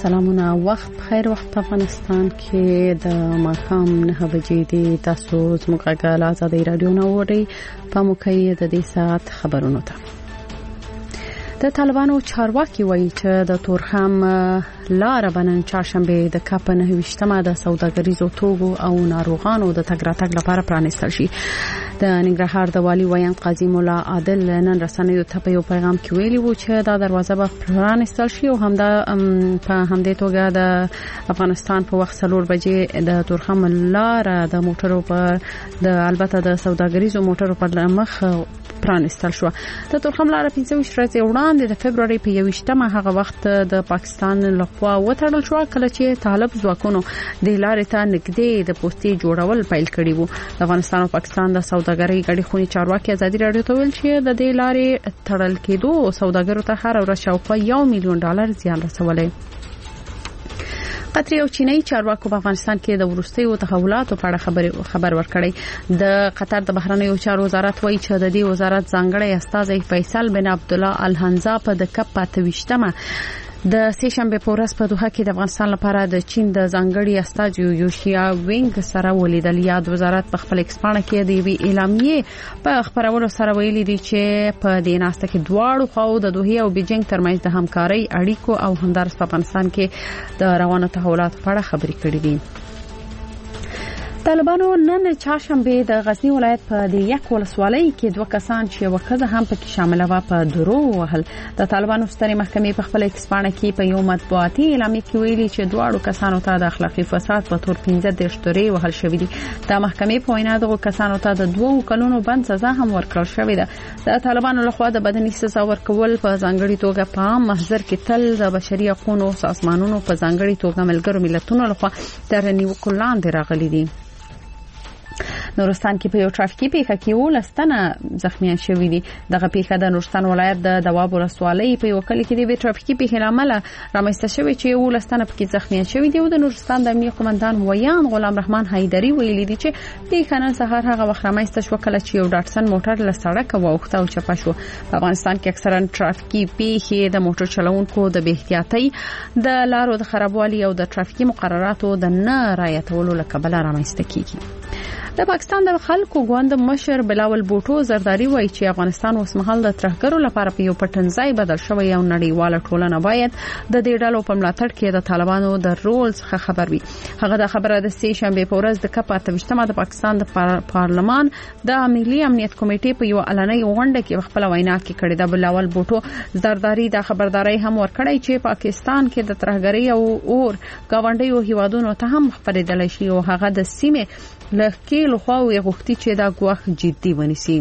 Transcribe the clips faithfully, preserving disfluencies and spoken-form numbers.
سلامونه، وخت بخیر. وخت په افغانستان کې د ماښام نه بجې دي. تاسو زموږ غږ آزادۍ رادیو نه اورئ. په موقع د دې ساعت خبرونو ته د طالبانو چارواکي وایي چې د تورخم لار بنن چهارشنبه د کاپ نه وشتمه د سوداګریزو توغو او ناروغانو د تګ راتګ لپاره پرانیستل شي. د ننګرهار د والي ویان قاضي مولا عادل نن رسنیو ته په یو پیغام کې ویلي وو چې دا دروازه به پرانیستل شي او همدا په همدې توګه د افغانستان په وخت څلور بجې د تورخم لار د موټرو په د البته د سوداګریزو موټرو په مخ پرانیستل شو. د تورخم لار پنځه ویشت ورځې وړاندې د فبرवरी په یوویشتمه هغه وخت د پاکستان لخوا وتړل شو کله چې طالب ځواکونو د لارې ته نږدې د پوستي جوړول پیل کړي وو. د افغانستان او پاکستان د سوداګرۍ غړي خونی چارواکي ازادي رادیو ته ویل چې د دې لارې تړل کېدو سوداګرو ته هر ورځ شاوخوا یو میلیون ډالر زیان رسولای. قطر او چینایي چارواکو په افغانستان کې د ورستیو تحولاتو په اړه خبر خبر ورکړی. د قطر د بهرنیو چارو وزارت وایي چې د دې وزارت ځانګړی استازی فیصل بن عبد الله الحنزا په د کپ پاتويشتمه د سه شنبه په ورځ په دوحه کې د افغانستان لپاره د چین د ځانګړي استازي یوشیا وینګ سره ولیدل. یاد وزارت په خپل ایکسپانه کې د وی اعلامیې په خبرولو سره ویلي دي چې په دې ناسته کې دواړو خواو د دوحه او بیجینګ ترمنځ د همکارۍ اړیکو او همدارس په افغانستان کې د روانو تحولاتو په اړه خبرې کړې دي. طالبانو نن چهارشنبه د غزنی ولایت په د یک ولسوالۍ کې دوه کسان چې وکړه هم پکې شامل و په درو وهل. د طالبانو سترې محکمې په خپل ایکسپانه کې په یو مطبوعاتي اعلامیه کې ویلي چې دواړو کسانو ته د اخلاقی فساد په تور پنځه د شتوري وهل شوې دي. د محکمې په وینا دغه کسانو ته د دوه کلونو بند سزا هم ورکړل شوې ده. د طالبانو لخوا د بدني سزا ورکول په ځانګړي توګه په عام محضر کې تل د بشري حقوقو سازمانونو په ځانګړي توګه ملګرو ملتونو لخوا تر نیوکو لاندې راغلي دي. نورستان کې په یو ټرافیکي پیښه کې ولستانه زخمیان شوي دي. دغه پیښه د نورستان ولایت د دواب ولسوالۍ په یو کلی کې د ټرافیکي پیښې لامل رامنځته شوی چې ولستانه پکې زخمیان شوي دي. او د نورستان د امنیت قومندان ویان غلام رحمان حیدری ویلي دي چې پیښه نن سهار هغه وخت رامنځته شو کله چې یو ډاټسن موټر له سړک واوښته او چپه شو. په افغانستان کې اکثرا ټرافیکي پیښې د موټر چلوونکو د بې احتیاطۍ د لارو د خرابوالي او د ټرافیکي مقرراتو د نه رعایتولو له کبله رامنځته کیږي. د پاکستان د خلکو ګوند مشر بلاول بوټو زرداری وایي چې افغانستان اوس مهال د ترهګرو لپاره په یو پټنځای بدل شوی او نړیواله ټولنه باید د دې ډلو په ملاتړ کې د طالبانو د رول څخه خبر وي. هغه د خبره د سه شنبه په ورځ د کپ اتويشتمه د پاکستان د پارلمان د ملي امنیت کمیټې په یو اعلاني غونډه کې خپل وینا کې کړې ده. بلاول بوټو زرداری د خبرداري هم ورکړی چې پاکستان کې د ترهګرۍ او اور گاونډیو هیوادونو ته هم خبرېدل شي او هغه د سیمه لکه لخوا وی غوښتي چې دا ګواښ جدي ونیسي.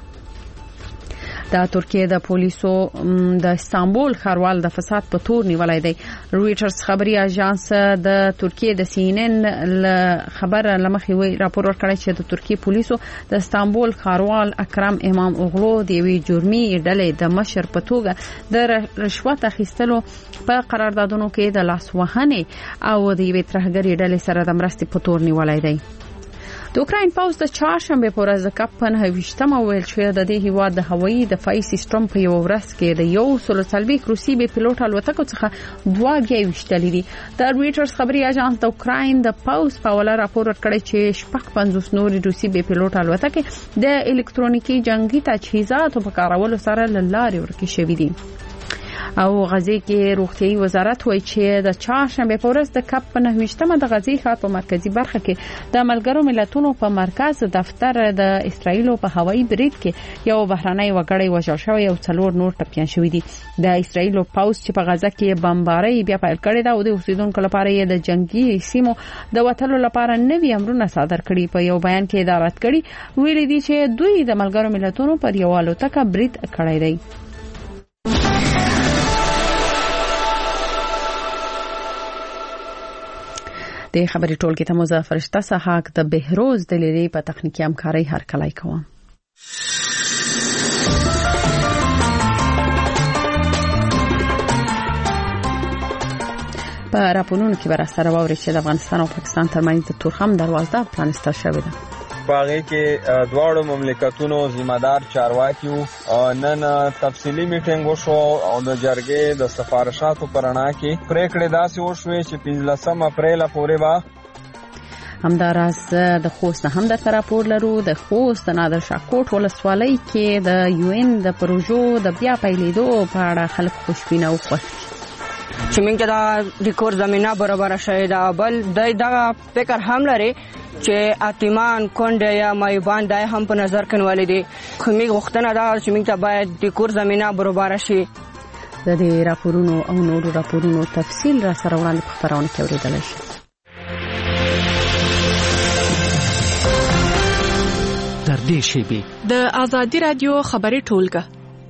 د ترکیه د پولیسو د استانبول ښاروال د فساد په تور نیولای دی. رويټرز خبري اژانس د ترکیه د سی ان ان خبر لمخې وی راپور ورکړی چې د ترکیه پولیسو د استانبول ښاروال اکرم امام اوغلو د وی جرمي ډلې د مشر په توګه د رشوت اخیستلو په قراردادونو کې د لاس وهنې او د وی ترهګری ډلې سره د مرستې په تور نیولای دی. د اوکراین پوز د چهارشنبه په ورځ د کپ نه ویشتمه ویل چې د دې هیواد د هوایي دفاعي سیستم په یو ورځ کې د یو سل څلوېښت روسي بي پيلوټ الوتکو څخه دوه بیا وشتلې دي. د رويټرز خبري اژانس د اوکراین د پوز په ولا راپور ورکړی چې شپږ پنځوس نور روسي بي پيلوټ الوتکې د الکترونیکي جنگي تجهیزاتو په کارولو سره لارې ورکې شوې دي. او غزې کې روغتيایي وزارت وایي چې د چهارشنبه په ورځ د کپ نه ویشتمه د غزې ښار په مرکزی برخه کې د ملګرو ملتونو په مرکز دفتر د اسرایل په هوایي برید کې یو بهراني وګړی وژل شوی او څلور نور ټپيان شوی دي. د اسرایل پوز چې په غزه کې بمبارۍ بیا پیل کړې ده او د اوسیدونکو لپاره یې د جنگي سیمو د وټلو لپاره نوي امرونه صادر کړي. په یو بیان کې ادارت کړي ویلي دي چې دوی د ملګرو ملتونو پر یو الوتکه برید کړی دی. د خبري ټولګي ته مزه فرشته سحاق د بهروز د لری په تخنیکی همکاري هر کلای کوم. په راپورونو کې برسره ووري چې د افغانستان او پاکستان ترمنځ د تورخم دروازه پرانستل شوې ده. باغې کې دواړو مملکتونو ذمہدار چارواکي نن تفصیلی میټینګ وشو او د جرګې د سفارشاتو په رڼا کې پریکړې داسې وشوې چې پنځلسم اپریل پورې به همداراز د خوست هم د راپور لرو. د خوست د نادر شاه کوټ ولسوالۍ کې د یو ان د پروژو د بیا پیلېدو په اړه خلک خوشبینه او خوښ چې موږ ته د کور زمينه برابر شوې ده. بل د فکر هم لري چې اتمان کونډه یا مایبان دای هم په نظر کې ولې دي. خو موږ غوښتنه ده چې موږ ته باید د کور زمينه برابر شي. د دې راپورونو او نورو راپورونو تفصیل را سره وړاندې په خبرونه کې اورېدل شي. در دې شیبې د آزادي رادیو خبري ټولګه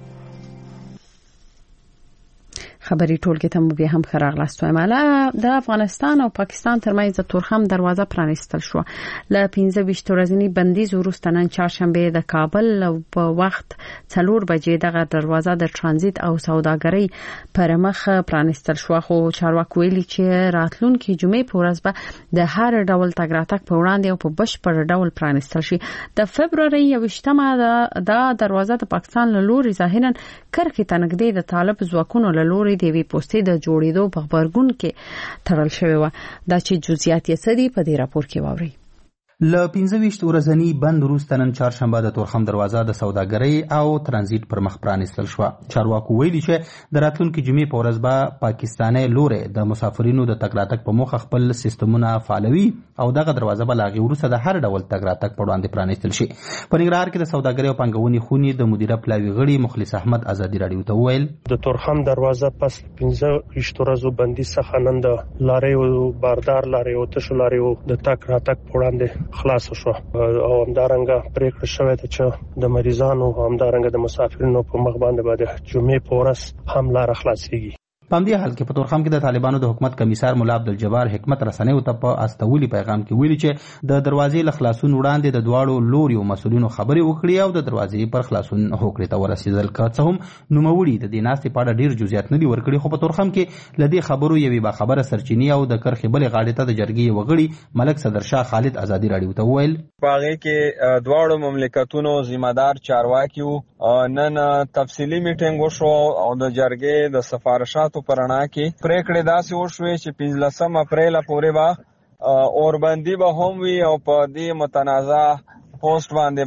خبري ټولګه ته مو بیا هم خراغلاست وایم. د افغانستان او پاکستان ترمنځ د تورخم دروازه پرانیستل شو. ل پنځه ویشت ورځې بندیز وروسته نن چهارشنبه د کابل په وخت څلور بجې دغه دروازه د ترانزیت او سوداګرۍ پر مخ پرانیستل شو. خو چارواکي ویلي چې راتلونکي جمعې په ورځ به د هر ډول تګ راتګ په وړاندې او په بشپړ ډول پرانیستل شي. د فبرवरी یوویشتمه د دروازه د پاکستان له لوري ظاهرا کرخې تنګدې د طالب ځواکونو له لوري د وی پوسټې د جوړېدو په خبرګون کې تړل شوی و. دا چې جزئیات یې څه دي په دې راپور کې واورئ. ل پنځه ویشت ورځنی بند وروسته نن چهارشنبه د تورخم دروازه د سوداګرۍ او ترانزیت پر مخ پرانیستل شو. چارواکو ویلي چې د راتلونکي جمعې په ورځ به پاکستاني لوري د مسافرینو د تګ راتګ په موخه خپل سیستمونه فعالوي او دغه دروازه به لاغي وروسته د هر ډول تګ راتګ په وړاندې پرانیستل شي. په ننګرهار کې د سوداګرۍ او پنګونې خونې د مدیره پلاوي غړي مخلص احمد ازادي رادیو ته وویل د تورخم دروازه پس پنځه ویشت ورځو بندي څخه نن د لارې او باردار لارې او تشو لارې د تګ راتګ په وړاندې خلاص شو او همدارنګه پریکړه شوې ده چې د مریضانو او همدارنګه د مسافرینو په مخ باندې باندې جمعې په ورځ هم لار خلاصيږي. په همدې حال کې په تورخم کې د طالبانو د حکومت کمیسار مولا عبدالجبار حکمت رسنیو ته په استولي پیغام کې ویلي چې د دروازې له خلاصون وړاندې د دواړو لوريو مسؤلینو خبرې وکړي او د دروازې پر خلاصون هوکړې ته ورسېدل. که څه هم نوموړي د دې ناستې په اړه ډېر جزئیات نه دي ورکړي، خو په تورخم کې له دې خبرو یوې باخبره سرچینې او د کرښې بلې غاړې ته د جرګې وغړي ملک صدرشاه خالد ازادي رادیو ته وویل باغې کې دواړو مملکتونو ذمہدار چارواکي نن تفصیلی میټینګ وشو او د جرګې د سفارشاتو په رڼا کې پریکړې داسې وشوې چې پنځلسم اپریل پورې به اوربندي به هم وي او په دې متنازع پوسټ باندې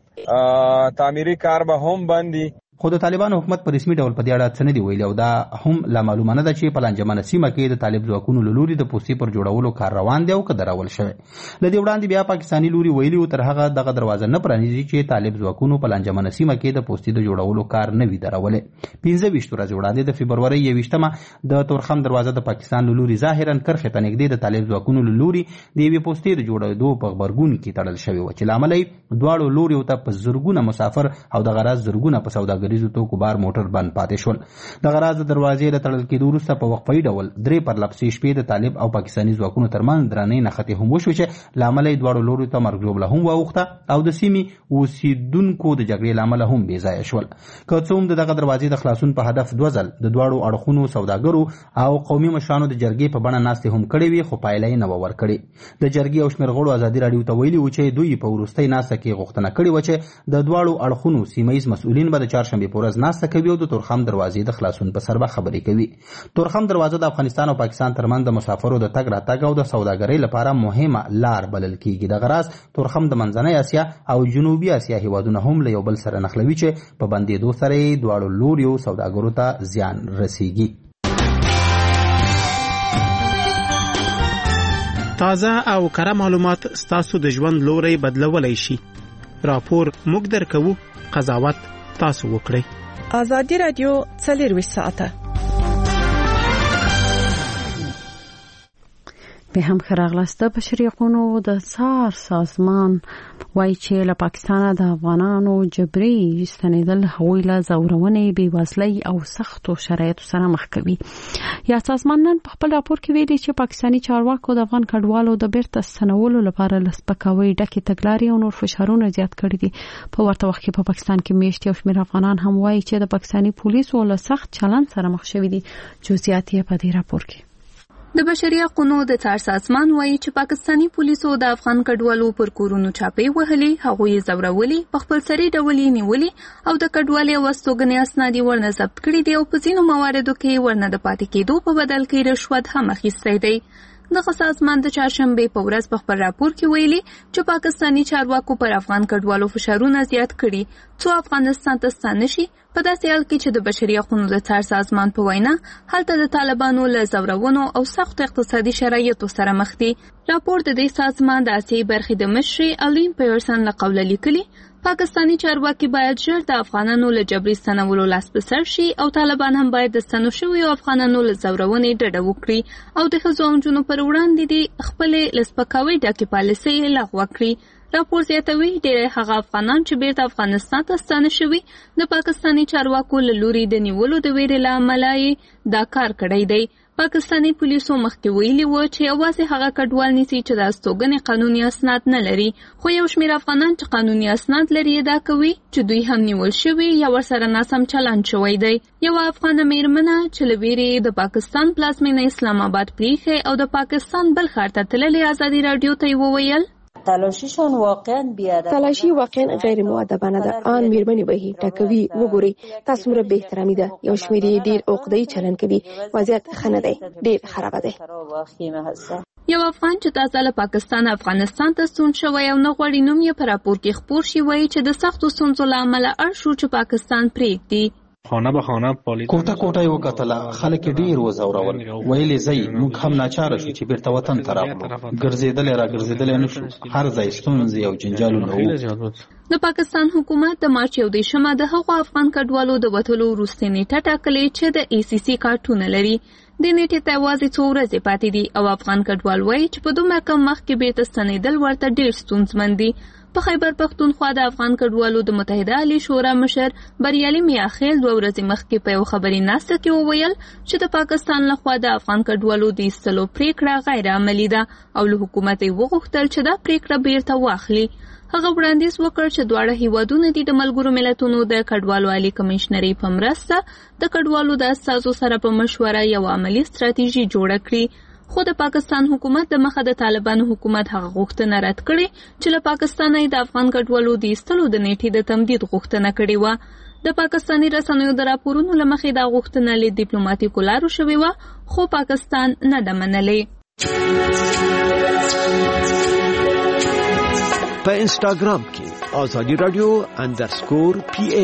به تعمیري کار به هم بندي. خو د طالبانو حکومت په رسمي ډول په دې اړه څه نه دی ویلي او دا هم لا معلومه نه ده چې په لانجمنه سیمه کې د طالب ځواکونو له لوري د پوستې پر جوړولو کار روان دی او که درول شوی. له دې وړاندې بیا پاکستاني لوري ویلي و تر هغه دغه دروازه نه پرانیزي چې طالب ځواکونو په لانجمنه سیمه کې د پوستې د جوړولو کار نه وي درولې. پنځه ویشت ورځې وړاندې د فبرवरी یوویشتمه د تورخم دروازه د پاکستان له لوري ظاهرا کرښې ته نږدې د طالب ځواکونو له لوري د یوې پوستې د جوړېدو په خبرګون کې تړل شوی و چې له امله یې دواړو لوریو ته په زرګونه مسافر او د غراض زرګونه په سوداګریزو توکو بار موټر بند پاتې شول. د غراض د دروازې له تړل کېدو وروسته په وقفه‌ای ډول درې پرلپسې شپې د طالب او پاکستاني ځواکونو ترمنځ درنې نښتې هم وشوې چې له امله یې دواړو لوریو ته مرګ ژوبله هم واوښته او د سیمې اوسېدونکو د جګړې له امله هم بې ځایه شول. که څه هم د دغه دروازې د خلاصون په هدف دوه ځل د دواړو اړخونو سوداګرو او قومي مشرانو د جرګې په بڼه ناستې هم کړې وي، خو پایله یې نه وه ورکړې. د جرګې او شمېر غړو ازادي راډیو ته ویلي وو چې دوی په وروستۍ ناسته کې غوښتنه کړې وه چې د دواړو اړخونو سیمه ییز مسؤلین به د چهارشنبې په ورځ ناسته کوي او د تورخم دروازې د خلاصون په سر به خبرې کوي. تورخم دروازه د افغانستان او پاکستان ترمنځ د مسافرو د تګ راتګ او د سوداګرۍ لپاره مهمه لار بلل کیږي. د غراض تورخم د منځنۍ اسیا او جنوبي اسیا هیوادونه هم له یو بل سره نښلوي چې په بندېدو سره یې دواړو لوریو سوداګرو ته زیان رسیږي. تازه او کره معلومات ستاسو د ژوند لوري بدلولای شي. راپور موږ درکوو، قضاوت تاسو وکړئ. آزادي رادیو څلور ساعته به هم خراغلسته بشریقونو د سار سازمان وایي چې له پاکستان د افغانانو جبري ستنیدل هغوی له ځورونې بېوزلۍ او سختو شرایطو سره مخ کوي. یا سازمان نن په خپل راپور کې ویلي چې پاکستاني چارواکو د افغان کډوالو د بیرته ستنولو لپاره له سپکاوي ډکې تګلارې او نور فشارونه زیات کړي دي. په ورته وخت کې په پاکستان کې میشت یو شمېر افغانان هم وایي چې د پاکستاني پولیسو له سخت چلند سره مخ شوي دي. جزئیات یې په دې راپور کې. د بشري حقوقو د څار سازمان وایي چې پاکستاني پولیسو د افغان کډوالو پر کورونو چاپې وهلې، هغوی یې ځورولي، په خپلسري ډول یې نیولي او د کډوالۍ او استوګنې اسناد یې ورنه ضبط کړي دي او په ځینو مواردو کې ورنه د پاتې کېدو په بدل کې رشوت هم اخیستی دی. دغه سازمان د چهارشنبې په ورځ په خپل راپور کې ویلي چې پاکستاني چارواکو پر افغان کډوالو فشارونه زیات کړي څو افغانستان ته ستانه شي، په داسې حال کې چې د بشري حقوقو د څار سازمان په وینا هلته د طالبانو له ځورونو او سختو اقتصادي شرایطو سره مخ دي. راپور د دې سازمان د اسیایي برخې د مشرې الین پیرسن له قوله لیکلي پاکستاني چارواکي باید ژر د افغانانو له جبري ستنولو لاس په سر شي او طالبان هم باید د ستنو شویو افغانانو له ځورونې ډډه وکړي او د ښځو او نجونو پر وړاندې د خپلې له سپکاوي ډکې پالیسۍ لغوه کړي. راپور زیاتوي ډېری هغه افغانان چې بیرته افغانستان ته ستانه شوي د پاکستاني چارواکو له لوري د نیولو د ویرې له امله یې دا کار کړی دی. پاکستاني پولیسو مخکې ویلي و چې یوازې هغه کډوال نیسي چې د استوګنې قانوني اسناد نه لري، خو یو شمېر افغانان چې قانوني اسناد لري دا کوي چې دوی هم نیول شوي یا ورسره ناسم چلند شوی دی. یوه افغانه میرمنه چې له ویرې د پاکستان پلازمینه اسلام آباد پریښې او د پاکستان بل ښار ته تللې ازادي راډیو ته یې وویل تلاشیشان واقعا بیادب، تلاشی واقعا غیر مؤدبانه ده. آن میرمنې وهي، ټکوي، وګوري تاسو مره به احترامي ده. یو شمېر یې ډېر عقده‌ای چلند کوي. وضعیت ښه نه دی، ډېر خراب دی. یو افغان چې تازه له پاکستان افغانستان ته ستون شوی او نه غواړي نوم یې په راپور کې خپور شي وایي چې د سختو ستونزو له امله اړ شو چې پاکستان پرېږدي. خانه به خانه پالیس کوټه کوټه یو کتله، خلک ډیر وزورول، ویلې زئی موږ هم ناچاره شو چې بیرته وطن ته راغلو، ګرځېدل را ګرځېدل نشو، هر ځای ستونزې او جنجالونه وو. د پاکستان حکومت د مارچ یو دېرشمه د هغو افغان کډوالو د وتلو وروستۍ نیټه ټاکلې چې د ای سی سی کارتونه لري. د نیټې ته یوازې څو ورځې پاتې دي او افغان کډوال وایي چې په دومره کم وخت کې بیرته ستنېدل ورته ډېر ستونزمن دي. په خیبر پښتونخوا د افغان کډوالو د متحده عالی شورا مشر بریالي میاخیل دوه ورځې مخکې په یو خبري ناسته کې وویل چې د پاکستان لخوا د افغان کډوالو د ایستلو پریکړه غیر عملي ده او له حکومت یې وغوښتل چې دا پریکړه بیرته واخلي. هغه وړاندیز وکړ چې دواړه هیوادونه د ملګرو ملتونو د کډوالو عالی کمشنري په مرسته د کډوالو د استازو سره په مشوره یو عملي ستراتیژي جوړه کړي. خو د پاکستان حکومت د مخه د طالبانو حکومت هغه غوښتنه رد کړې چې له پاکستانه د افغان کډوالو د ایستلو د نیټې د تمدید غوښتنه کړې وه. د پاکستاني رسنیو د راپورونو له مخې دا غوښتنه له ډیپلوماټیکو لارو شوې وه، خو پاکستان نه ده منلې. په انسټاګرام کې آزادي رادیو اندرسکور پی ای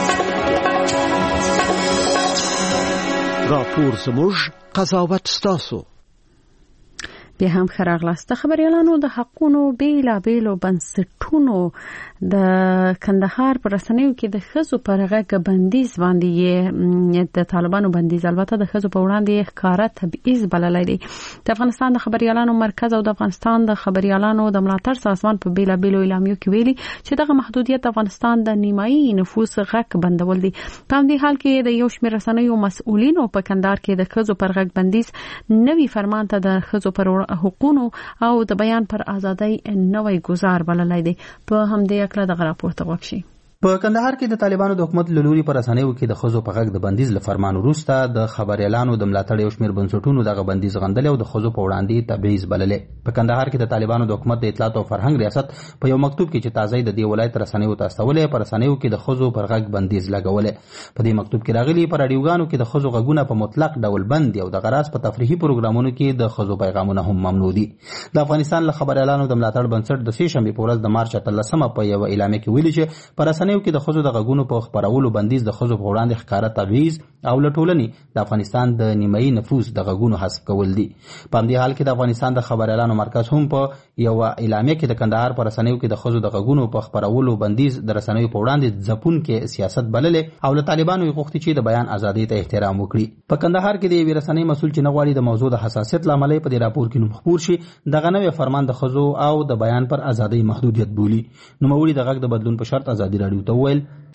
راپور زموږ قضاوت ستاسو. بیا هم ښه راغلاست. د خبریالانو د حقونو بیلابیلو بنسټونو د کندهار په رسنیو کې د ښځو پر غږ بندیز باندې د طالبانو بندیز البته د ښځو په وړاندې ښکاره تبعیض بللی دی. د افغانستان د خبریالانو مرکز او د افغانستان د خبریالانو د ملاتړ سازمان په بیلابیلو اعلامیو کې ویلي چې دغه محدودیت د افغانستان د نیمایي نفوس غږ بندول دي. په همدې حال کې د یو شمېر رسنیو مسؤلینو په کندهار کې د ښځو پر غږ بندیز نوي فرمان ته د ښځو پر حقوقو او د بیان پر ازادۍ نوی گزار بللی دی. په همدې اکله دغه راپور ته وکشي. په کندهار کې د طالبانو د حکومت له لوري پر رسنیو کې د ښځو په غږ د بندیز له فرمان وروسته د خبریالانو د ملاتړ یو شمېر بنسټونو دغه بندیز غندلی او د ښځو په وړاندې تبعیض بللی. په کندهار کې د طالبانو د حکومت د اطلاعات او فرهنګ ریاست په یو مکتوب کې چې تازه د دې ولایت رسنیو ته استولی په رسنیو کې د ښځو پر غږ بندیز لګولی. په دې مکتوب کې راغلي په راډیوګانو کې د ښځو غږونه په مطلق ډول بند دي او د غراس په تفریحي پروګرامونو کې د ښځو پیغامونه هم ممنوع دي. د افغانستان له خبریالانو د ملاتړ بنسټ د سې شنبې په ورځ د مارچ اتلسمه په یو اعلامیه کې ویلي چې په رسنیو کې د ښځو د غږونو په خپرولو بندیز د ښځو په وړاندې ښکاره تبعیض او له ټولنې د افغانستان د نیمایي نفوس د غږونو حذف کول دي. په همدې حال کې د افغانستان د خبریالانو مرکز هم په یو اعلامیه کې د کندهار په رسنیو کې د ښځو د غږونو په خپرولو بندیز د رسنیو په وړاندې ځپونکې سیاست بللی او له طالبانو یې غوښتي چې د بیان ازادۍ ته احترام وکړي. په کندهار کې د یوې رسنۍ مسؤل چې نه غواړي د موضوع د حساسیت له امله په دې راپور کې نوم خپور شي دغه نوی فرمان د ښځو او د بیان پر ازادۍ محدودیت بولي. نوموړي د غږ د بدلون په شرط ازادي راډیو ته وویل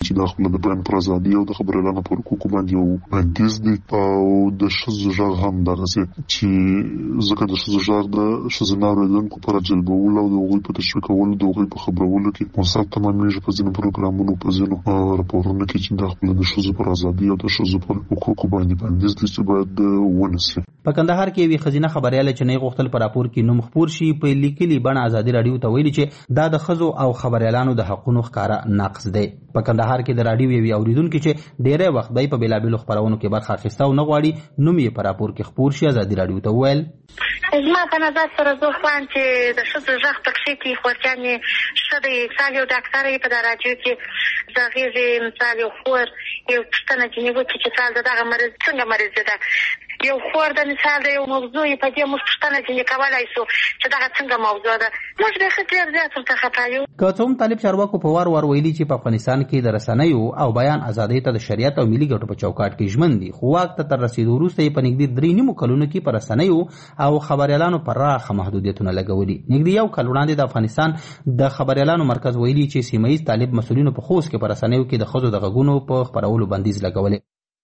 چې د خپل د بیان پر ازادي او د خبرو اعلان پر حقوقو باندې یو بندیز دی او د ښځو غږ هم دغسې چې ځکه د ښځو غږ د ښځینه اورېدونکو پر جلبولو او د هغوی په تشویق کولو د هغوی په خبرولو کې مثبت تمامېږي په ځینو پروګرامونو په ځینو راپورونو کې چې د خپل د ښځو پر ازادي او د ښځو پر حقوقو باندې بندیز دی چې باید ونسي. په کندهار کې یوې ښځینه خبریاله چې نه غوښتل په راپور کې نوم خپور شي په لیکلي بڼه ازادي راډیو ته ویلي چې دا د ښځو او خبریالانو د حقونو ښکاره نقض دی. په کندهار کې د راډیو یوې اوریدونکي چې ډېری وخت دی په بېلابېلو خپرونو کې برخه اخیسته او نه غواړي نوم یې په راپور کې خپور شي ازادي راډیو ته وویل زما په نظر سره زه خوایم چې د ښځو غږ پکښې کې خورجانې ښه دی. مثال یو ډاکټر یې په دا راډیو کې د هغې مثال یو خور یو پوښتنه ځینې وکړي چې مثال د دغه مریض څنګه مریض ده یو خور د مثال د یو موضوع یې په دې موږ پوښتنه ځینې کولی شو چې دغه څنګه موضوع ده. موږ بیخي ډېر زیات ورته خفه یو. که څه هم طالب چارواکو په وار وار ویلي چې په افغانستان کې د رسنیو او بیان ازادۍ ته د شریعت او ملي ګټو په چوکاټ کې ژمن دي، خو واک ته تر رسېدو وروسته یې په نږدې درې نیمو کلونو کې په رسنیو او خبریالانو پراخه محدودیتونه لګولي. نږدې یو کال وړاندې د افغانستان د خبریالانو مرکز ویلي چې سیمه ییز طالب مسؤلینو په خوست کې په رسنیو کې د ښځو د غږونو په خپرولو بندیز لګولی.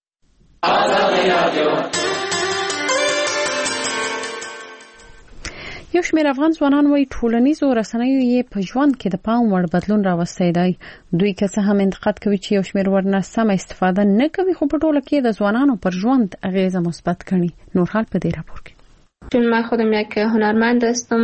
یو شمېر افغان ځوانان وايي ټولنیزو رسنیو یې په ژوند کې د پام وړ بدلون راوستی دی. دوی که څه هم انتقاد کوي چې یو شمېر ورنه سمه استفاده نه کوي، خو په ټوله کې د ځوانانو پر ژوند اغیزه مثبت ګڼي. نورحال په دې راپور کې. چون من خودم یک هنرمند هستم،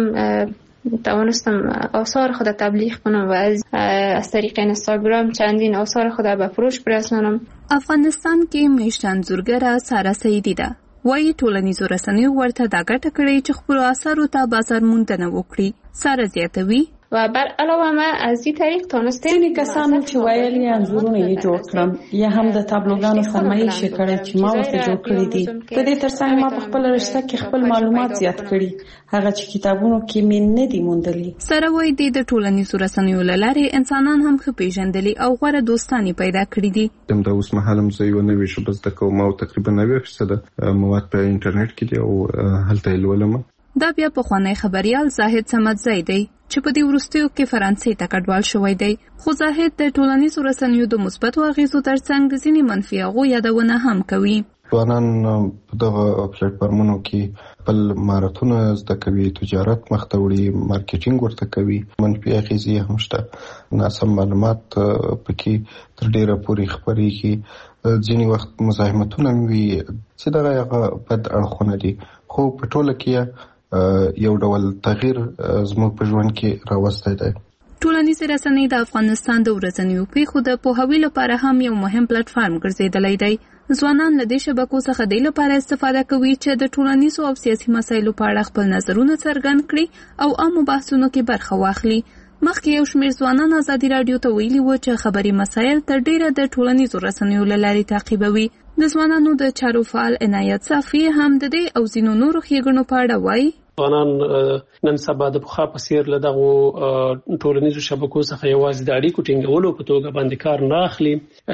توانستم آثار خود تبلیغ کنم و از از طریق اینستاگرام چندین آثار خود به فروش برسانم. افغانستان کې میشت انځورګره ساره سعیدی ده. وايي ټولنیزو رسنیو ورته دا ګټه کړې چې خپلو اثارو ته بازار موندنه وکړي. ساره زیاتوي و بر علاوه ما از دې طریق تونستم ځینې کسانو چې ویل یې انځورونه یې جوړ کړم یا هم د تابلوګانو فرمایش یې کړی چې ما ورته جوړ کړي دي. د دې ترڅنګ ما په خپل رشته کې خپل معلومات زیات کړي، هغه چې کتابونو کې مې نه دي موندلي. سره وايي د ټولنیزو رسنیو له لارې انسانان هم ښه پیژندلي او غوره دوستانې پیدا کړي دي. د اوس مهال هم زه یو نوې ژبه زده کوم او تقریبا نوي فیصده مواد په انټرنیټ کې دي او هلته یې لولم. دا بیا پخوانی خبریال زاهد صمدزی دی چې په دې وروستیو کې فرانسې ته کډوال شوی دی. خو زاهد د ټولنیزو رسنیو د مثبتو اغیزو ترڅنګ ځینې منفي هغو یادونه هم کوي. ځوانان په دغه پلیټفارمونو کې خپل مهارتونه زده کوي، تجارت مخته وړي، مارکیټینګ ورته کوي. منفي اغیزې هم شته، ناسم معلومات پکې تر ډیره پورې خپرېږي. ځینې وخت مزاحمتونه وي چې دغه هغه بد اړخونه دي، خو په ټوله کې یو ډول تغییر زموږ په ژوند کې راوستی دی. ټولنیزې رسنۍ د افغانستان د ورځنیو پیښو د پوهاوي لپاره هم یو مهم پلیټفارم ګرځېدلی دی. ځوانان له دې شبکو څخه د لپاره استفاده کوي چې د ټولنیزو او سیاسي مسایلو په اړه خپل نظرونه څرګند کړي او عامو بحثونو کې برخه واخلي. مخکې یو شمېر ځوانان ازادي راډیو ته ویلي وو چې خبري مسایل تر ډیره د ټولنیزو رسنیو له لارې تعقیبوي. د ځوانانو د چارو فعال عنایت صافي هم د دې او ځینو نورو ښېګڼو په اړه وایي. ځوانان نن سبا د پخوا په څېر له دغو ټولنیزو شبکو څخه یوازې د اړیکو ټینګولو په توګه باندې کار نه اخلي،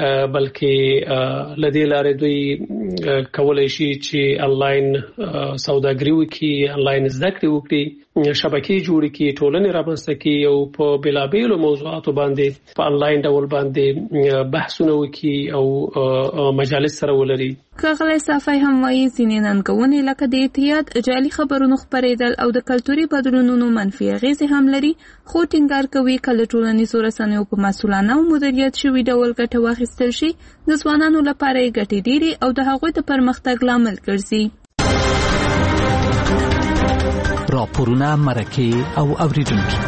بلکې له دې لارې دوی کولی شي چې انلاین سوداګري وکړي، انلاین زده کړې وکړي، شبکې جوړې کړي، ټولنې رامنځته کړي او په بېلابېلو موضوعاتو باندې په انلاین ډول باندې بحثونه وکړي او مجالس سره ولري. ښاغلی صافی هم وایي ځینې ننګونې لکه د اعتیاد، جعلي خبرونو خپرېدل او د کلتوري بدلونونو منفي اغیزې هم لري، خو ټینګار کوي که له ټولنیزو رسنیو په مسؤلانه او مدیریت شوي ډول ګټه واخیستل شي، د ځوانانو لپاره یې ګټې ډېرې او د هغوی د پرمختګ لامل ګرځي. راپورونه، مرکې او اوریدونکي.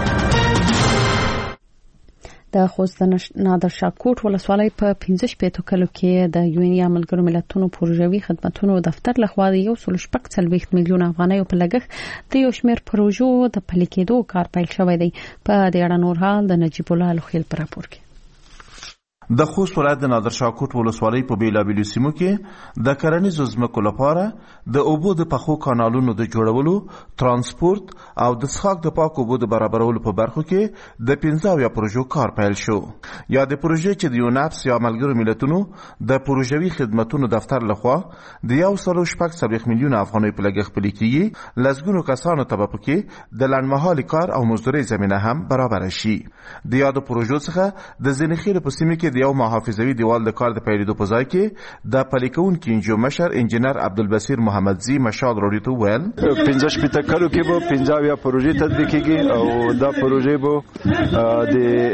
د خوست نادر شاه کوټ ولسوالۍ په پنځه شپېتو کلو کې د یونیا ملګرو ملتونو پروژوي خدماتو دفتر لخوا د یو سل شپږ څلوېښت میلیون افغانیو په لګښت د یو شمېر پروژو د پلي کېدو کار پیل شوی دی. په دې اړه نور حال د نجیب الله لوخیل په راپور کې. د خوست ولایت د نادر شاه کوټ ولسوالۍ په بیلابېلو سیمو کې د کرنیزو ځمکو لپاره د اوبو د پخو کانالونو د جوړولو، ترانسپورت او د څښاک د پاک اوبو د برابرولو په برخو کې د پنځه اویا پروژو کار پیل شو. یا د پروژې چې د یوناپس یا ملګرو ملتونو د پروژوي خدماتو دفتر لخوا د یو سل شپږ څلوېښت میلیون افغانیو په لګښت پلي کېږي، لسګونو کسانو ته به پکې د لنډمهالي کار او مزدورۍ زمینه هم برابره شي. د یادو پروژو څخه د ځینې خیلو په سیمې کې د یو محافظوي دیوال د کار د پیلېدو په ځای کې د پلي کوونکي انجیو مشر انجینر عبدالبصیر محمدزي مشال راډیو ته وویل پنځه شپېته کلو کې به پنځه اویا پروژې تطبیق کېږي او دا پروژې به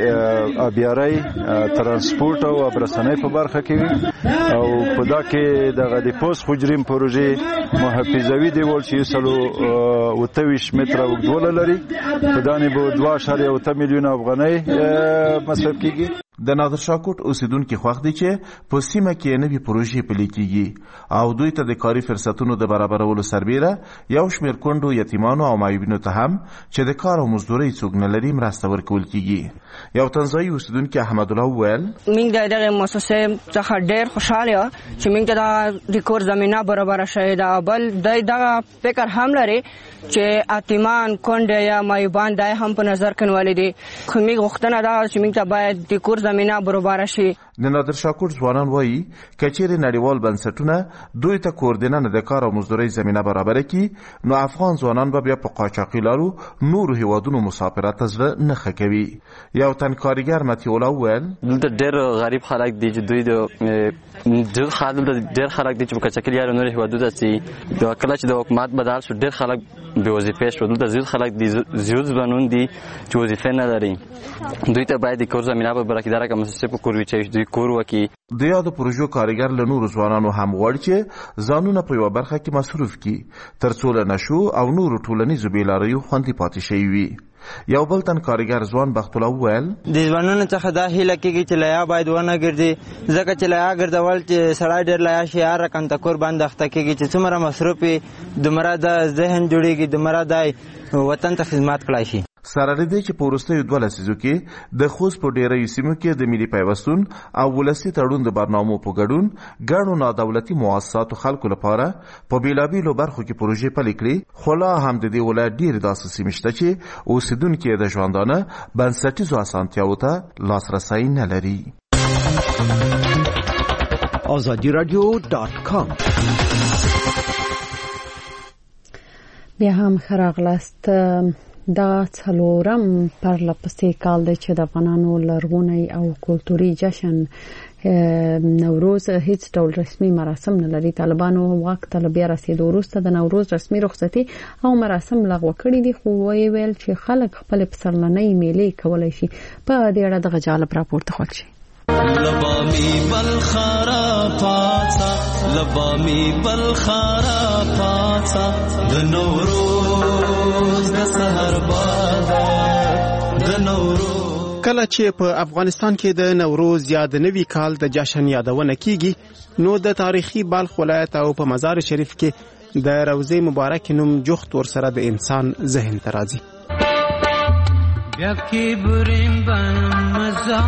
د آبیارۍ ترانسپورټ او ابرسنۍ په برخه کې وي او په دا کې دغه د پوست حجریم پروژې محافظوي دیوال چې سلو اوته ویشت متره اوږدوالی لري په دانې به دوه اعشاریه اوته میلیونه افغانۍ مصرف کېږي. د نادرشاه کوټ اوسیدونکي خوښ دي چې په سیمه کې نوې پروژې پلي کېږي او دوی ته د کاري فرصتونو د برابرولو سربیره یو شمېر کونډو یتیمانو او معیوبینو ته هم چې د کار او مزدورۍ څوک نه لري مرسته ورکول کېږي. یو تنزایي اوسیدونکي احمدالله وویل موږ د دغې مؤسسې څخه ډېر خوشحاله یو چې موږ ته دا د کور زمینه برابره شوې ده. بل دی دغه فکر هم لري چې یتیمان کونډې یا معیوبان دا هم په نظر کې نیولي دي. خو موږ غوښتنه ده چې موږ ته باید د کور زمینه برابره شي. د نادرشاه کوټ ځوانان وایي که چیرې نړیوال بنسټونه دوی ته کوردینه د کار او مزدورۍ زمینه برابره کړي نو افغان ځوانان به بیا په قاچاقي لارو نورو هیوادونو مسافرت ته زړه نه ښه کوي. یو تن کارګر مطیع الله وویل دلته ډېر غریب خلک دي چې دوی د ډېر خلک دي چې په قاچاقي لارو نورو هیوادونو ته ځي. کله چې د حکومت بدل شو ډېر خلک بې وظیفې شو. دلته زیات خلک دي زیات ځوانان دي چې وظیفې نه لري. دوی ته باید د کور زمینه برابره کړي. دغه مؤسسې په کور وي چې دوی کور وکړي. د یادو پروژو کارګر له نورو ځوانانو هم غواړي چې ځانونه په یوه برخه کې مصروف کړي تر څو له نشو او نورو ټولنیزو بېلاریو خوندي پاتې شوي وي. یو بل تن کارګر ځوان بخت الله وویل د ځوانانو څخه دا هیله کېږي چې لیا باید ونه ګرځي ځکه چې لیا ګرځول چې سړی ډېر لیا شي هر رقم ته کور باندې اخته کېږي چې څومره مصروف وي دومره د ذهن جوړېږي دومره د وطن ته خدمت کړی شي. سره دې چې په وروستیو دوه لسیزو کې د خوست په ډیری سیمو کې د ملي پیوستون او ولسي تړون د برنامو په ګډون ګڼو نادولتي مؤسساتو خلکو لپاره په بیلابیلو برخو کې پروژې پلي کړي. خو لا هم د دې ولایت ډېرې داسې سیمې شته چې اوسیدونکي د ژوندانه بنسټیزو اسانتیاوو ته لاسرسی نه لري. آزادی رادیو ډاټ کام بیا هم ښه راغلاست. دا څلورم پرلپسې کال دی چې د افغانانو لرغونی او کلتوري جشن نوروز هیڅ ډول رسمي مراسم نه لري. طالبانو واک ته بیا رسیدو وروسته د نوروز رسمي رخصتي او مراسم لغوه کړي دي خو وایي ویل چې خلک خپل پسرلنۍ میلې کولی شي. په دې اړه دغه جالب راپور ته خوښ شي. لبامي بالخرا پاتا لبامي بالخرا پاتا د نوروز د سحر باد د نوروز. کله چې په افغانستان کې د نوروز یا د نوي کال د جشن یادونه کیږي نو د تاریخي بلخ ولایت او په مزار شریف کې د روضه مبارک نوم جوخت ورسره د انسان ذهن ته راځي. بیا کې بریم بن مزه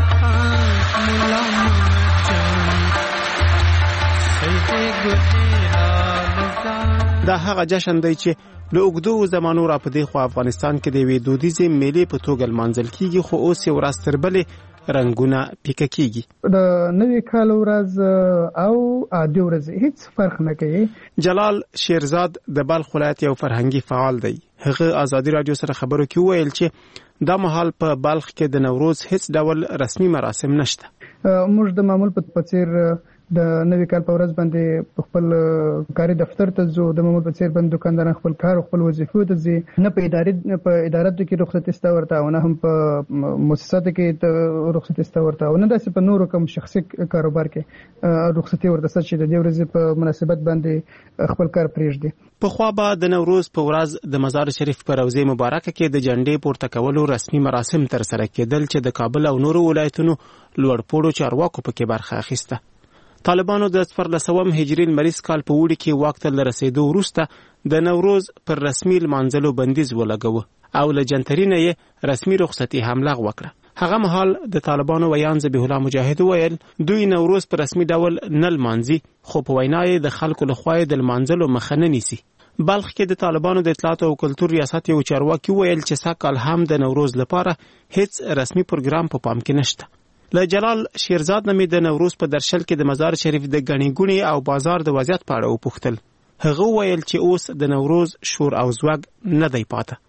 دا هغه جشن دی چې له اوږدو زمانو را په دې خوا افغانستان کې د یوې دودیزې میلې په توګه لمانځل کیږي خو اوس یې ورځ تر بلې رنګونه پیکه کیږي. د نوي کال ورځ او عادي ورځ هیڅ فرق نه کوي. جلال شیرزاد د بلخ ولایت یو فرهنګي فعال دی. هغه آزادي رادیو سره خبرو کې وویل چې دا مهال په بلخ کې د نوروز هیڅ ډول رسمي مراسم نشته. موږ د معمول په څیر د نوي کال په ورځ باندې خپل کاري دفتر ته ځو. د معمول په څیر باندې دکانداران خپل کار او خپل وظیفو ته ځي. نه په ادارې په اداراتو کې رخصتي ستا ورته او نه هم په مؤسساتو کې رخصتي ستا ورته او نه داسې په نورو کوم شخصي کاروبار کې رخصتي ورته چې د دې ورځې په مناسبت باندې خپل کار پرېږدي. په خوا به د نوروز په ورځ د مزار شریف په روضه مبارکه کې د جنډې پورته کولو رسمي مراسم تر سره کېدل چې د کابل او نورو ولایتونو لوړپوړو چارواکو پکې برخه اخیسته. طالبانو د څوارلسم هجري لمریز کال په اوړي کې واک ته له رسېدو وروسته د نوروز پر رسمي لمانځلو بندیز ولګاوه او له جنتري نه یې رسمي رخصتي هم لغوه کړه. هغه مهال د طالبانو ویان ذبیح الله مجاهد ویل دوی نوروز په رسمي ډول نه لمانځي خو په وینا یې د خلکو لخوا د لمانځلو مخه نه نیسي. بلخ کې د طالبانو د اطلاعات او کلتور ریاست یو چارواکي ویل چې سږ هم د نوروز لپاره هیڅ رسمي پروګرام په پام کې نشته. له جلال شیرزاد نومي د نوروز په درشل کې د مزار شریف د غنی ګونی او بازار د وضعیت په اړه وپوښتل. هغه ویل چې اوس د نوروز شور او زوګ نه دی پاته.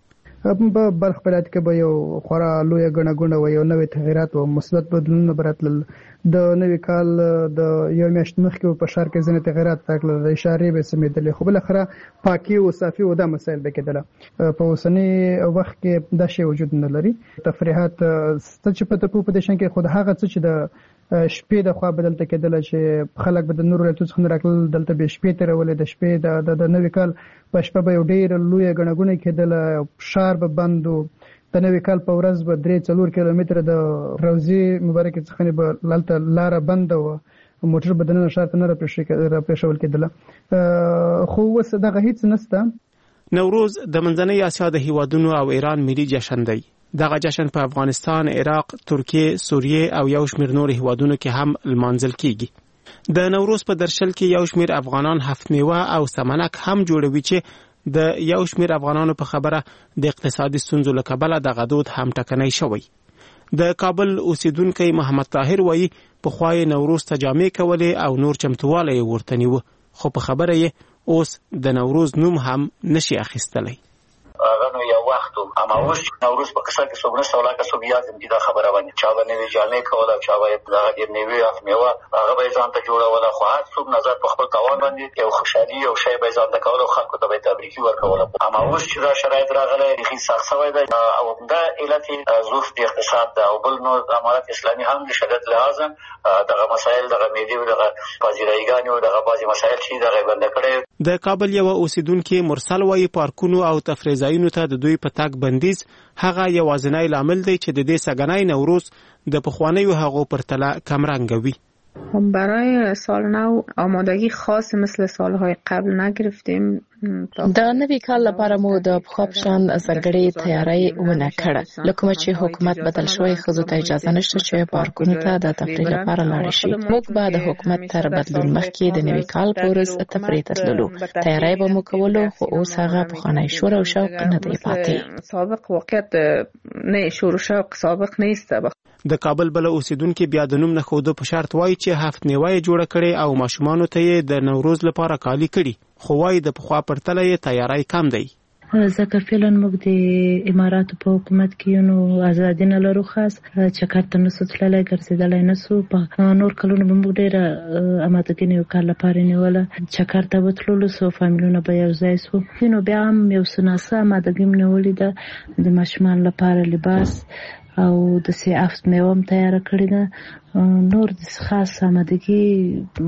په بلخ ولایت کې به یو خورا لویه ګڼه ګوڼه و یو نوې تغیرات او مثبت بدلونونه به راتلل. د نوي کال د یو میاشت مخکې په ښار کې ځینې تغیرات راغلل، د اشارې به سمېدلې، خو بالاخره پاکي او صافي او دا مسایل به کېدله. په اوسني وخت کې دا شی وجود نه لري. تفریحات څه چې په تپو په دشن کې خود هغه څه چې د شپې د خوا بدلته کېدله چې خلک به د نور ولایتونو څخه راتلل، دلته به شپې تېرولې. د شپې د نوي کال په شپه به یو ډېره لویه ګڼه ګوڼه کېدله، ښار به بند و. د نوي کال په ورځ به درې څلور کیلومتره د روضې مبارکې څخه به هلته لاره بنده وه، موټر به دننه ښار ته نه راپرېښول کېدله. خو اوس دغه هېڅ نشته. نوروز د منځنۍ اسیا د هیوادونو او ایران ملي جشن دی. دغه جشن په افغانستان، عراق، ترکیه، سوریه او یو شمېر نور هیوادونو کې هم لمانځل کیږي. د نوروز په درشل کې یو شمېر افغانان هفت میوه او سمنک هم جوړوي چې د یو شمېر افغانانو په خبره د اقتصادي ستونزو له کبله دغه دود هم ټکنی شوی. د کابل اوسیدونکی محمد طاهر وایي پخوا یې نوروز ته جامې کولې او نور چمتووالی یې ورته نیوه، خو په خبره یې اوس د نوروز نوم هم نشي اخیستلی. هغه نو یو وخت اما اوس نوروز په قصه کې څوک نشته ولاکه څوک یاد دي دا خبره باندې چا به نوې جامې کوله، چا به دغه ډېر نوې اف میوه هغه به ځان ته جوړوله، خو هر څوک نظر په خپل توان باندې یو خوشحالي یو شی به ځان ته کوله، خلکو ته به تبریکي ورکوله. اما اوس چې دا شرایط راغلی بیخي سخت شوی دی او همدا علت ظروف د اقتصاد ده او بل نور امارت اسلامي هم د شدت لحاظه دغه مسایل دغه میدې او دغه پذیرایګانې او دغه بعضې مسایل چې دغه بنده کړی. د کابل یو اوسیدونکي مرسل وایي پارکونو او تفریح ځایونو ته د دوی په تګ بندیز هغه یوازینی لامل دی چې د دې سږنی نوروز د پخوانیو هغو پرتله کمرنګه وي. برای سال نو آمادگی خاص مثل سالهای قبل نگرفتیم. د نوي کال لپاره مو د پخوا په شان ځانګړې تیاری ونه کړه. له کومه چې حکومت بدل شوی، ښځو ته اجازه نشته چې پارکونو ته د تفریح لپاره لاړې شي. موږ به د حکومت تر بدلون مخکې د نوي کال په ورځ تفریح ته تللو. تیاری به مو کولو، خو اوس هغه پخوانی شور او شوق نه دی پاتې. سابق واقعیت نه شور او شوق سابق نیست. د کابل بل اوسیدونکو بیا د نوم نه خوده په شرط وایي چې هفت میوه جوړه کړي او ماشومانو ته یې د نوروز لپاره کالي کړي، خو وایي د پخوا پرتله یې تیاری کم دی. ځکه فعلا موږ د اماراتو په حکومت کې نو ازادي نه لرو، خاص چکر ته نسو تللی، ګرځېدلی نسو. په نور کلونو به موږ ډېره امادګي نوي کال لپاره نیوله، چکر ته به تللو سو، فامیلونه به یو ځای سو. نو بیا هم یو څه ناڅه امادګي م نیولې ده د ماشومانو لپاره لباس او د سي افت میوه هم تیاره کړې ده. نور د خاص آمادګي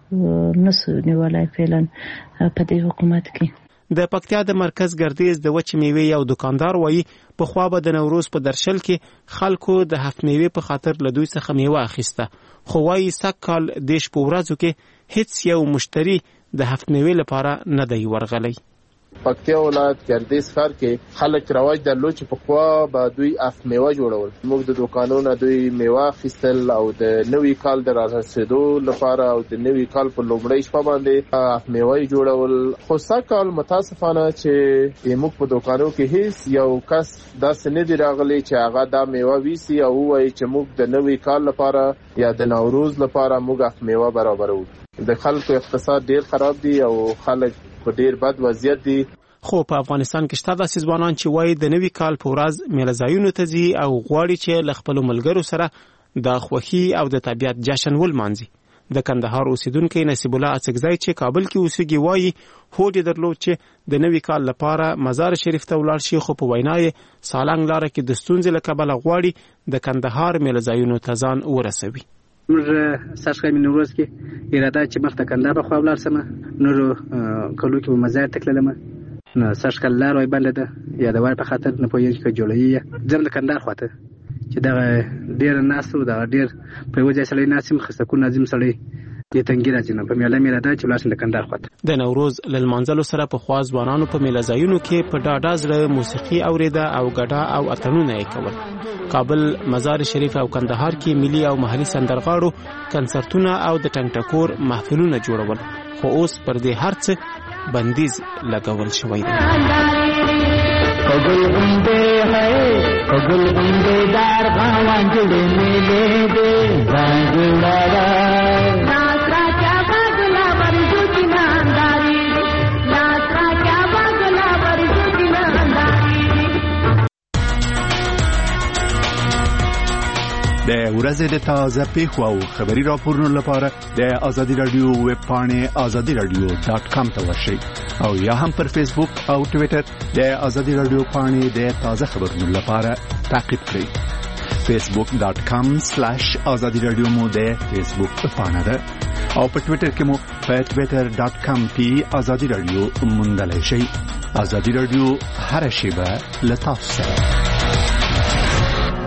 موږ نسو نیولی فعلا په دې حکومت کې. د پکتیا د مرکز ګردیز د وچې میوې یو دکاندار وایي پخوا به د نوروز په درشل کې خلکو د هفت میوې په خاطر له دوی څخه میوه اخیسته، خو وایي سږ کال دیش په ورځو کې هیڅ یو مشتری د هفت میوې لپاره نه دی ورغلی. پکتیا ولایت ګردیز ښار کې خلک رواج درلود چې پخوا به دوی اف میوه جوړول. موږ د دوکانونو دوی میوه اخیستل او د نوي کال د رارسېدو لپاره او د نوي کال په لومړۍ شپه باندې اف میوه جوړول. خو سږ کال متاسفانه چې موږ په دوکانو کې هیڅ یو کس داسې نه دی راغلی چې هغه دا میوه ویسي او ووایي چې موږ د نوي کال لپاره یا د نوروز لپاره موږ اف میوه برابرو. د خلکو اقتصاد ډیر خراب دی او خلک په ډیر بد وضعیت دي. خو په افغانستان کې شته داسې ځوانان چې وایي د نوي کال په ورځ میله ځایونو ته ځي او غواړي چې له خپلو ملګرو سره د خوښي او د طبیعت جشن ولمانځي. د کندهار اوسیدونکی نصیب الله اڅکزی چې کابل کې اوسېږي وایي هوډ یې درلود چې د نوي کال لپاره مزار شریف ته ولاړ شي، خو په وینا یې سالنګ لاره کې د ستونزې له کبله غواړي د کندهار میله ځایونو ته ځان ورسوي. موږ سږ کال نوروز کې اراده چې مخ ته کندهار په خوا ولاړ سم، نورو کلو کې به مزار ته تللم. نو سږ کال لار وای بنده ده یا د وای په خاطر نه پوهېږي که جوړوي ځم د کندهار خواته چې دغه ډېر ناست و، دغه ډېر په یوه ځای سړی ناست یم، خستکون ناظم سړی دې تنګي راځي. نو په میله مې اراده چې ولاړ شم د کندهار خواته. د نوروز له لمانځلو سره پخوا ځوانانو په میله ځایونو کې په ډاډه زړه موسیقي اورېده او ګډا او اتڼونه یې کول. کابل، مزار شریف او کندهار کې ملي او محلي سندرغاړو کنسرتونه او د ټنګ ټکور محفلونه جوړول، خو اوس پر دې هر څه بندیز لګول شوی دی. کګل غونډې ہے کګل غونډې دار غوان جوړې ملې دې ځانګړا ناسرا چا باغلا ورجو کینانداري ناسرا چا باغلا ورجو کینانداري د ورځې د تازه پیښو او خبري راپورونو لپاره د آزادي رادیو ویب پاڼې آزادي رادیو ډاٹ کام ته ورشئ او یا هم پر فیسبوک او ټوئیټر د آزادي رادیو پاڼې د تازه خبرونو لپاره تعقیب کړئ. فیسبوک ډاٹ کام سلیش آزادي رادیو مو د فیسبوک پاڼه ده او په ټوئیټر کې مو په ټوئیټر ډاٹ کام پی آزادي رادیو موندلای شئ. آزادي رادیو هر شیبه له تاسو سره.